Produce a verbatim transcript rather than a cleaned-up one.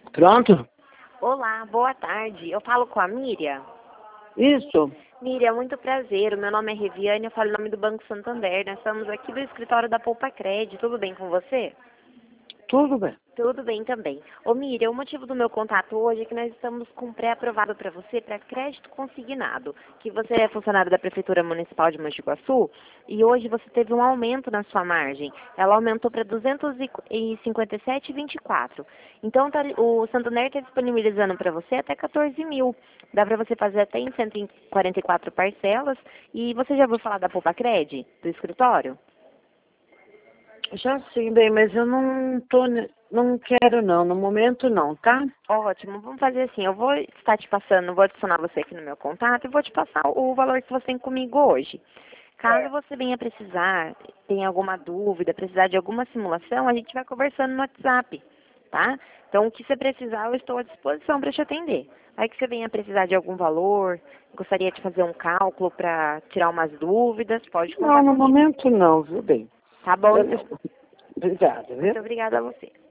Pronto? Olá, boa tarde. Eu falo com a Miriam. Isso. Miriam, muito prazer. O meu nome é Reviane, eu falo em nome do Banco Santander. Nós estamos aqui do escritório da Poupa Cred. Tudo bem com você? Tudo bem. Tudo bem também. Ô Miriam, o motivo do meu contato hoje é que nós estamos com um pré-aprovado para você para crédito consignado, que você é funcionário da Prefeitura Municipal de Mogi Guaçu e hoje você teve um aumento na sua margem. Ela aumentou para duzentos e cinquenta e sete vírgula vinte e quatro. Então tá- o Santander está disponibilizando para você até quatorze mil. Dá para você fazer até em cento e quarenta e quatro parcelas. E você já ouviu falar da Poupa Cred, do escritório? Já sim, bem, mas eu não tô, ne- não quero não, no momento não, tá? Ótimo, vamos fazer assim, eu vou estar te passando, vou adicionar você aqui no meu contato e vou te passar o valor que você tem comigo hoje. Caso você venha precisar, tenha alguma dúvida, precisar de alguma simulação, a gente vai conversando no WhatsApp, tá? Então, o que você precisar, eu estou à disposição para te atender. Aí que você venha precisar de algum valor, gostaria de fazer um cálculo para tirar umas dúvidas, pode Não, contar no comigo. momento não, viu bem? Tá bom, então. Obrigada, viu? Muito obrigada a você.